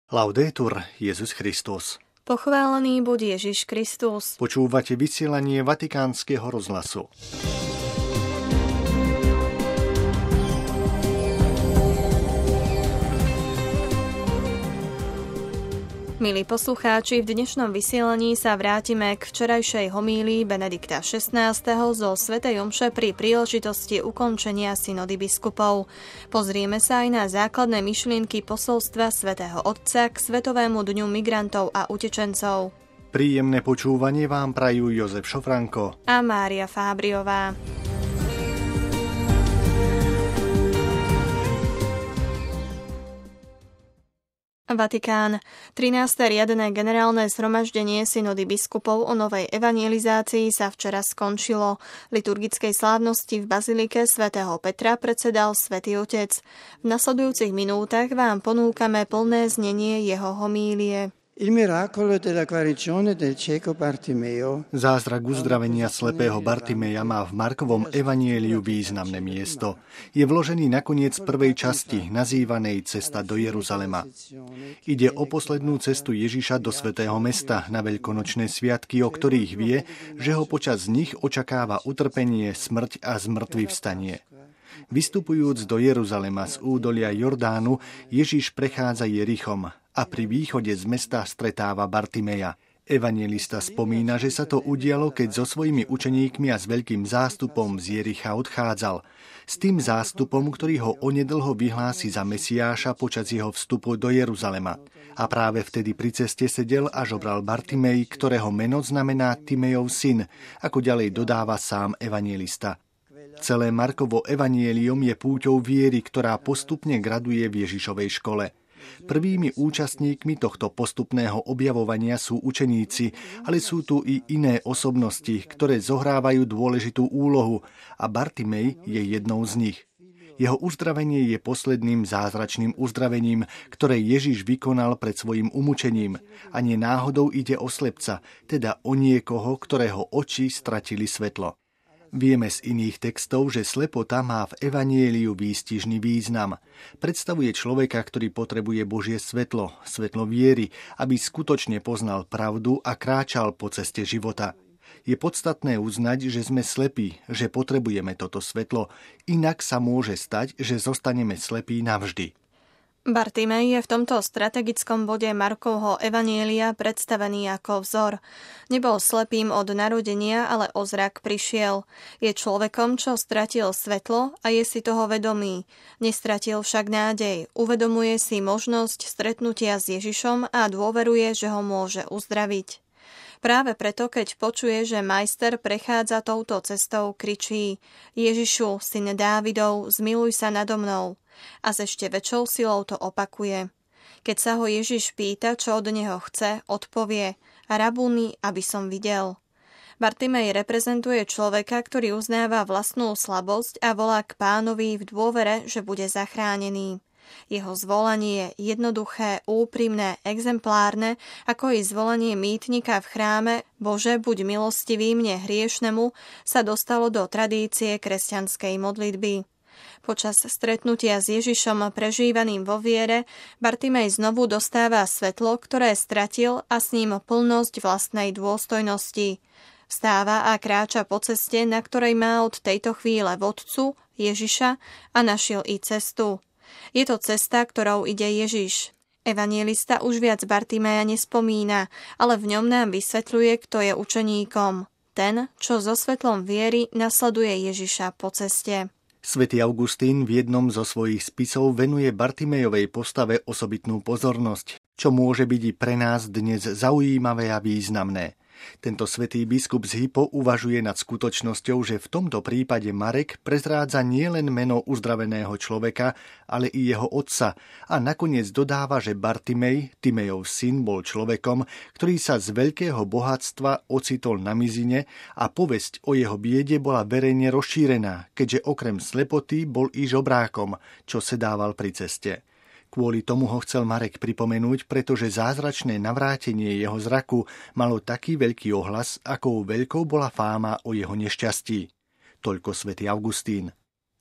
Laudetur Jesus Christus. Pochválený buď Ježiš Kristus. Počúvate vysielanie Vatikánskeho rozhlasu. Milí poslucháči, v dnešnom vysielaní sa vrátime k včerajšej homílii Benedikta XVI. Zo svätej omše pri príležitosti ukončenia synody biskupov. Pozrieme sa aj na základné myšlienky posolstva svätého Otca k Svetovému dňu migrantov a utečencov. Príjemné počúvanie vám prajú Jozef Šofranko a Mária Fábriová. Vatikán. 13. riadne generálne zhromaždenie synody biskupov o novej evangelizácii sa včera skončilo. Liturgickej slávnosti v bazilike svätého Petra predsedal Svätý Otec. V nasledujúcich minútach vám ponúkame plné znenie jeho homílie. Il miracolo della guarigione del cieco Bartimeo. Zázrak uzdravenia slepého Bartimeja má v Markovom evanjeliu významné miesto. Je vložený na koniec prvej časti, nazývanej Cesta do Jeruzalema. Ide o poslednú cestu Ježiša do svätého mesta na veľkonočné sviatky, o ktorých vie, že ho počas nich očakáva utrpenie, smrť a zmŕtvychvstanie. Vystupujúc do Jeruzalema z údolia Jordánu, Ježiš prechádza Jerichom a pri východe z mesta stretáva Bartimeja. Evanjelista spomína, že sa to udialo, keď so svojimi učeníkmi a s veľkým zástupom z Jericha odchádzal. S tým zástupom, ktorý ho onedlho vyhlási za Mesiáša počas jeho vstupu do Jeruzalema. A práve vtedy pri ceste sedel a žobral Bartimej, ktorého meno znamená Timejov syn, ako ďalej dodáva sám evanjelista. Celé Markovo evanjelium je púťou viery, ktorá postupne graduje v Ježišovej škole. Prvými účastníkmi tohto postupného objavovania sú učeníci, ale sú tu i iné osobnosti, ktoré zohrávajú dôležitú úlohu a Bartimej je jednou z nich. Jeho uzdravenie je posledným zázračným uzdravením, ktoré Ježiš vykonal pred svojim umučením. A nie náhodou ide o slepca, teda o niekoho, ktorého oči stratili svetlo. Vieme z iných textov, že slepota má v evanjeliu výstižný význam. Predstavuje človeka, ktorý potrebuje Božie svetlo, svetlo viery, aby skutočne poznal pravdu a kráčal po ceste života. Je podstatné uznať, že sme slepí, že potrebujeme toto svetlo, inak sa môže stať, že zostaneme slepí navždy. Bartimej je v tomto strategickom bode Markovho evanjelia predstavený ako vzor. Nebol slepým od narodenia, ale o zrak prišiel. Je človekom, čo stratil svetlo a je si toho vedomý. Nestratil však nádej. Uvedomuje si možnosť stretnutia s Ježišom a dôveruje, že ho môže uzdraviť. Práve preto, keď počuje, že majster prechádza touto cestou, kričí: Ježišu, syn Dávidov, zmiluj sa nado mnou. A s ešte väčšou silou to opakuje. Keď sa ho Ježiš pýta, čo od neho chce, odpovie: Rabuni, aby som videl. Bartimej reprezentuje človeka, ktorý uznáva vlastnú slabosť a volá k Pánovi v dôvere, že bude zachránený. Jeho zvolanie je jednoduché, úprimné, exemplárne, ako i zvolanie mýtnika v chráme Bože, buď milostivý mne hriešnemu, sa dostalo do tradície kresťanskej modlitby. Počas stretnutia s Ježišom prežívaným vo viere, Bartimej znovu dostáva svetlo, ktoré stratil, a s ním plnosť vlastnej dôstojnosti. Vstáva a kráča po ceste, na ktorej má od tejto chvíle vodcu, Ježiša, a našiel i cestu. Je to cesta, ktorou ide Ježiš. Evanjelista už viac Bartimeja nespomína, ale v ňom nám vysvetľuje, kto je učeníkom. Ten, čo so svetlom viery nasleduje Ježiša po ceste. Svätý Augustín v jednom zo svojich spisov venuje Bartimejovej postave osobitnú pozornosť, čo môže byť i pre nás dnes zaujímavé a významné. Tento svätý biskup z Hippo uvažuje nad skutočnosťou, že v tomto prípade Marek prezrádza nielen meno uzdraveného človeka, ale i jeho otca, a nakoniec dodáva, že Bartimej, Timejov syn, bol človekom, ktorý sa z veľkého bohatstva ocitol na mizine a povesť o jeho biede bola verejne rozšírená, keďže okrem slepoty bol i žobrákom, čo sedával pri ceste. Kvôli tomu ho chcel Marek pripomenúť, pretože zázračné navrátenie jeho zraku malo taký veľký ohlas, akou veľkou bola fáma o jeho nešťastí. Toľko svätý Augustín.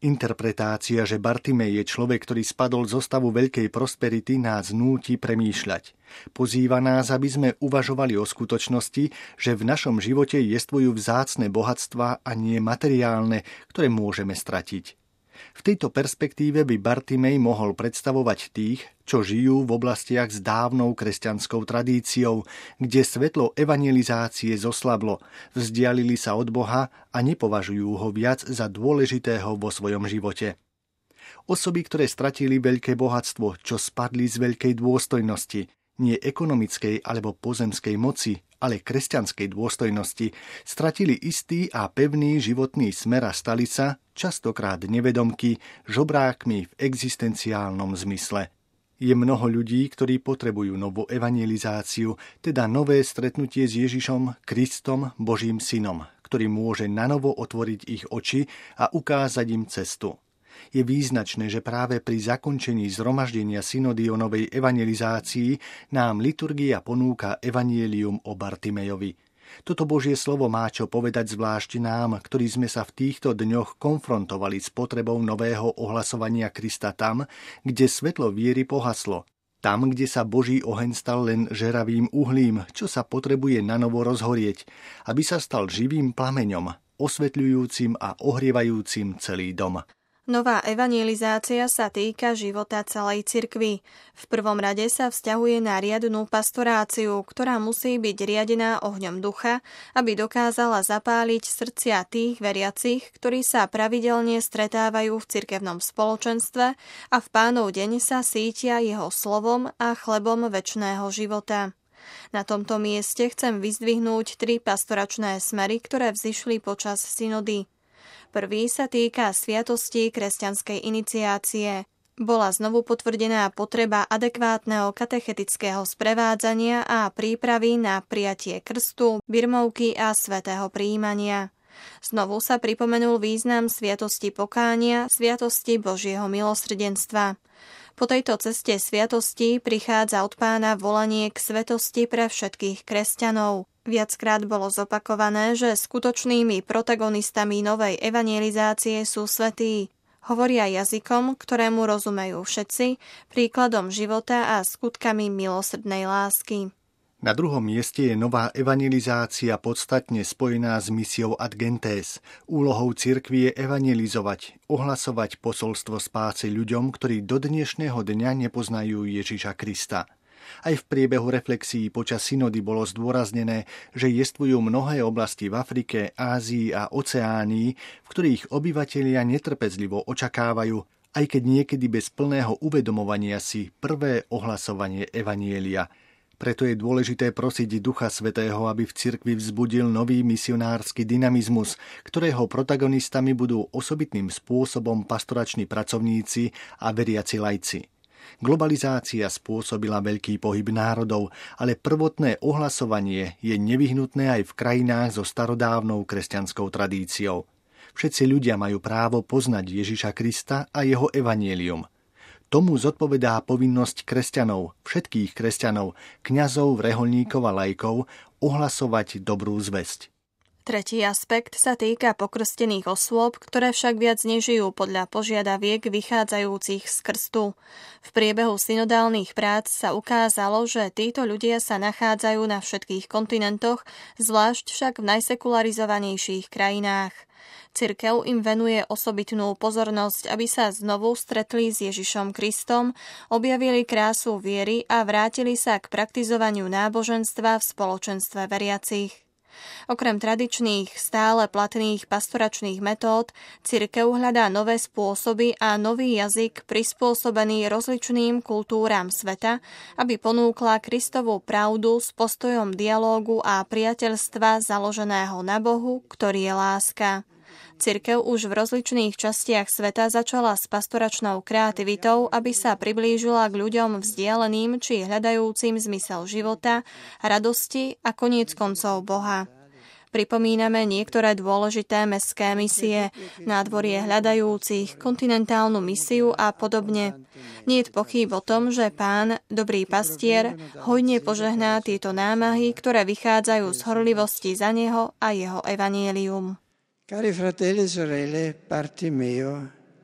Interpretácia, že Bartimej je človek, ktorý spadol zo stavu veľkej prosperity, nás núti premýšľať. Pozýva nás, aby sme uvažovali o skutočnosti, že v našom živote jestvujú vzácne bohatstvá a nie materiálne, ktoré môžeme stratiť. V tejto perspektíve by Bartimej mohol predstavovať tých, čo žijú v oblastiach s dávnou kresťanskou tradíciou, kde svetlo evangelizácie zoslablo, vzdialili sa od Boha a nepovažujú ho viac za dôležitého vo svojom živote. Osoby, ktoré stratili veľké bohatstvo, čo spadli z veľkej dôstojnosti, nie ekonomickej alebo pozemskej moci, ale kresťanskej dôstojnosti, stratili istý a pevný životný smer a stali sa, častokrát nevedomky, žobrákmi v existenciálnom zmysle. Je mnoho ľudí, ktorí potrebujú novú evangelizáciu, teda nové stretnutie s Ježišom, Kristom, Božím synom, ktorý môže nanovo otvoriť ich oči a ukázať im cestu. Je význačné, že práve pri zakončení zhromaždenia synody o novej evangelizácii nám liturgia ponúka evanjelium o Bartimejovi. Toto Božie slovo má čo povedať zvlášť nám, ktorí sme sa v týchto dňoch konfrontovali s potrebou nového ohlasovania Krista tam, kde svetlo viery pohaslo. Tam, kde sa Boží oheň stal len žeravým uhlím, čo sa potrebuje nanovo rozhorieť, aby sa stal živým plameňom, osvetľujúcim a ohrievajúcim celý dom. Nová evangelizácia sa týka života celej cirkvi. V prvom rade sa vzťahuje na riadnu pastoráciu, ktorá musí byť riadená ohňom ducha, aby dokázala zapáliť srdcia tých veriacich, ktorí sa pravidelne stretávajú v cirkevnom spoločenstve a v Pánov deň sa sítia jeho slovom a chlebom večného života. Na tomto mieste chcem vyzdvihnúť 3 pastoračné smery, ktoré vzišli počas synody. Prvý sa týka sviatostí kresťanskej iniciácie. Bola znovu potvrdená potreba adekvátneho katechetického sprevádzania a prípravy na prijatie krstu, birmovky a svätého prijímania. Znovu sa pripomenul význam sviatosti pokánia, sviatosti Božieho milosrdenstva. Po tejto ceste sviatosti prichádza od Pána volanie k svetosti pre všetkých kresťanov. Viackrát bolo zopakované, že skutočnými protagonistami novej evangelizácie sú svätí. Hovoria jazykom, ktorému rozumejú všetci, príkladom života a skutkami milosrdnej lásky. Na druhom mieste je nová evangelizácia podstatne spojená s misiou ad gentes. Úlohou cirkvi je evangelizovať, ohlasovať posolstvo spásy ľuďom, ktorí do dnešného dňa nepoznajú Ježiša Krista. Aj v priebehu reflexií počas synody bolo zdôraznené, že jestvujú mnohé oblasti v Afrike, Ázii a Oceánii, v ktorých obyvatelia netrpezlivo očakávajú, aj keď niekedy bez plného uvedomovania si, prvé ohlasovanie evanjelia. Preto je dôležité prosiť Ducha Svätého, aby v cirkvi vzbudil nový misionársky dynamizmus, ktorého protagonistami budú osobitným spôsobom pastorační pracovníci a veriaci laici. Globalizácia spôsobila veľký pohyb národov, ale prvotné ohlasovanie je nevyhnutné aj v krajinách so starodávnou kresťanskou tradíciou. Všetci ľudia majú právo poznať Ježiša Krista a jeho evanjelium. Tomu zodpovedá povinnosť kresťanov, všetkých kresťanov, kňazov, reholníkov a laikov, ohlasovať dobrú zvesť. Tretí aspekt sa týka pokrstených osôb, ktoré však viac nežijú podľa požiadaviek vychádzajúcich z krstu. V priebehu synodálnych prác sa ukázalo, že títo ľudia sa nachádzajú na všetkých kontinentoch, zvlášť však v najsekularizovanejších krajinách. Cirkev im venuje osobitnú pozornosť, aby sa znovu stretli s Ježišom Kristom, objavili krásu viery a vrátili sa k praktizovaniu náboženstva v spoločenstve veriacich. Okrem tradičných, stále platných pastoračných metód, cirkev hľadá nové spôsoby a nový jazyk prispôsobený rozličným kultúram sveta, aby ponúkla Kristovú pravdu s postojom dialógu a priateľstva založeného na Bohu, ktorý je láska. Cirkev už v rozličných častiach sveta začala s pastoračnou kreativitou, aby sa priblížila k ľuďom vzdialeným či hľadajúcim zmysel života, radosti a koniec koncov Boha. Pripomíname niektoré dôležité mestské misie, nádvorie hľadajúcich, kontinentálnu misiu a podobne. Nie je pochyb o tom, že Pán, dobrý pastier, hojne požehná tieto námahy, ktoré vychádzajú z horlivosti za Neho a Jeho evanjelium. Cari fratelli e sorelle, Bartimeo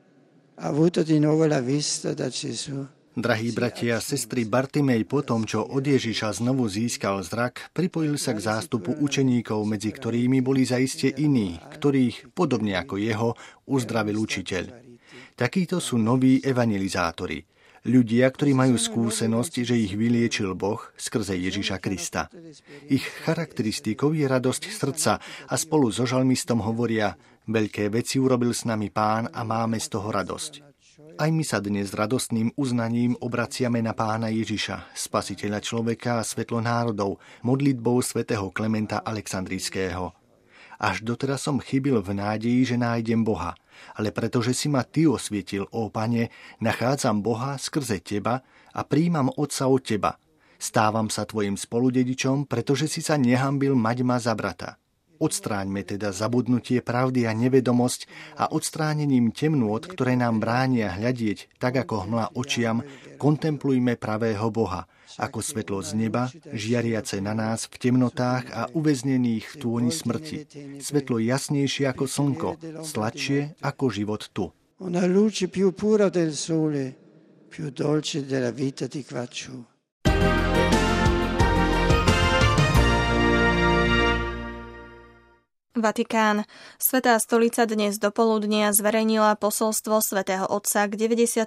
ha avuto di nuovo la vista da Gesù. Drahí bratia a sestry, Bartimej po tom, čo od Ježiša znovu získal zrak, pripojil sa k zástupu učeníkov, medzi ktorými boli zaiste iní, ktorých, podobne ako jeho, uzdravil učiteľ. Takíto sú noví evangelizátori. Ľudia, ktorí majú skúsenosť, že ich vyliečil Boh skrze Ježiša Krista. Ich charakteristikou je radosť srdca a spolu so žalmistom hovoria: veľké veci urobil s nami Pán a máme z toho radosť. Aj my sa dnes s radostným uznaním obraciame na Pána Ježiša, spasiteľa človeka a svetlo národov, modlitbou svätého Klementa Alexandrijského. Až doteraz som chybil v nádeji, že nájdem Boha, ale pretože si ma Ty osvietil, ó Pane, nachádzam Boha skrze Teba a príjmam Otca od Teba. Stávam sa Tvojim spoludedičom, pretože si sa nehanbil mať ma za brata. Odstráňme teda zabudnutie pravdy a nevedomosť a odstránením temnôt, ktoré nám bránia hľadieť, tak ako hmla očiam, kontemplujme pravého Boha, ako svetlo z neba, žiariace na nás v temnotách a uväznených v tôni smrti. Svetlo jasnejšie ako slnko, sladšie ako život tu. Una luce più pura del sole, più dolce della vita di quattro. Vatikán. Svätá stolica dnes dopoludnia zverejnila posolstvo svätého Otca k 99.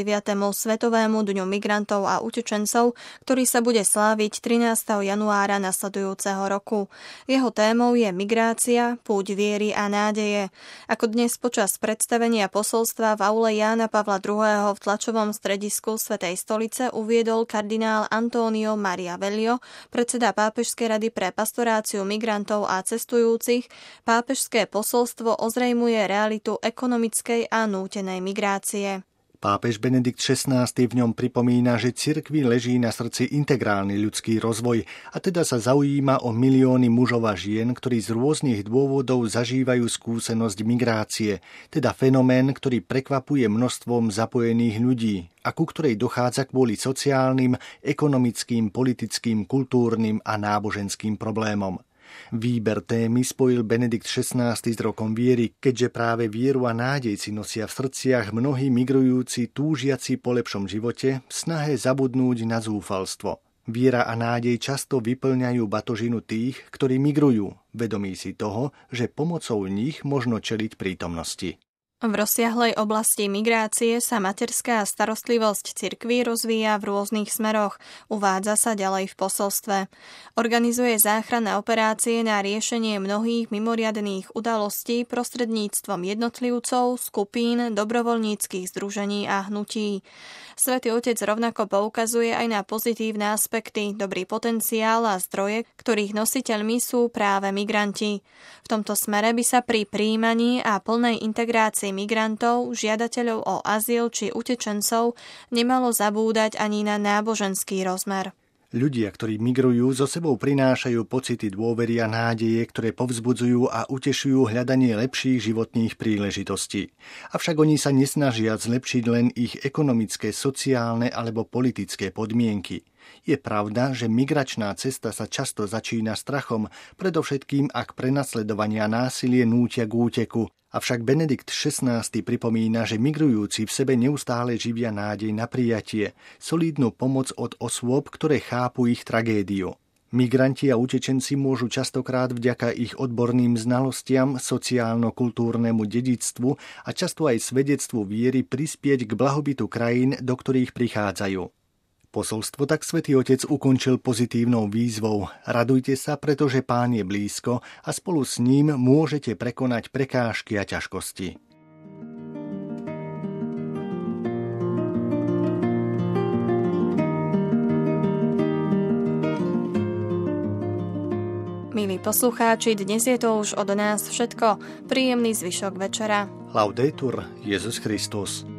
Svetovému dňu migrantov a utečencov, ktorý sa bude sláviť 13. januára nasledujúceho roku. Jeho témou je migrácia, púť viery a nádeje. Ako dnes počas predstavenia posolstva v aule Jána Pavla II. V tlačovom stredisku Svätej stolice uviedol kardinál Antonio Maria Velio, predseda Pápežskej rady pre pastoráciu migrantov a cestujúcich, pápežské posolstvo ozrejmuje realitu ekonomickej a nútenej migrácie. Pápež Benedikt XVI v ňom pripomína, že cirkvi leží na srdci integrálny ľudský rozvoj a teda sa zaujíma o milióny mužov a žien, ktorí z rôznych dôvodov zažívajú skúsenosť migrácie, teda fenomén, ktorý prekvapuje množstvom zapojených ľudí a ku ktorej dochádza kvôli sociálnym, ekonomickým, politickým, kultúrnym a náboženským problémom. Výber témy spojil Benedikt XVI s rokom viery, keďže práve vieru a nádej si nosia v srdciach mnohí migrujúci, túžiaci po lepšom živote, v snahe zabudnúť na zúfalstvo. Viera a nádej často vyplňajú batožinu tých, ktorí migrujú, vedomí si toho, že pomocou nich možno čeliť prítomnosti. V rozsiahlej oblasti migrácie sa materská starostlivosť cirkví rozvíja v rôznych smeroch, uvádza sa ďalej v posolstve. Organizuje záchranné operácie na riešenie mnohých mimoriadnych udalostí prostredníctvom jednotlivcov, skupín, dobrovoľníckych združení a hnutí. Svätý Otec rovnako poukazuje aj na pozitívne aspekty, dobrý potenciál a zdroje, ktorých nositeľmi sú práve migranti. V tomto smere by sa pri prijímaní a plnej integrácii migrantov, žiadateľov o azyl či utečencov nemalo zabúdať ani na náboženský rozmer. Ľudia, ktorí migrujú, so sebou prinášajú pocity dôvery a nádeje, ktoré povzbudzujú a utešujú hľadanie lepších životných príležitostí. Avšak oni sa nesnažia zlepšiť len ich ekonomické, sociálne alebo politické podmienky. Je pravda, že migračná cesta sa často začína strachom, predovšetkým ak prenasledovania a násilie nútia k úteku. Avšak Benedikt XVI pripomína, že migrujúci v sebe neustále živia nádej na prijatie, solídnu pomoc od osôb, ktoré chápu ich tragédiu. Migranti a utečenci môžu častokrát vďaka ich odborným znalostiam, sociálno-kultúrnemu dedičstvu a často aj svedectvu viery prispieť k blahobytu krajín, do ktorých prichádzajú. Posolstvo tak Svätý Otec ukončil pozitívnou výzvou. Radujte sa, pretože Pán je blízko a spolu s ním môžete prekonať prekážky a ťažkosti. Milí poslucháči, dnes je to už od nás všetko. Príjemný zvyšok večera. Laudetur Jesus Christus.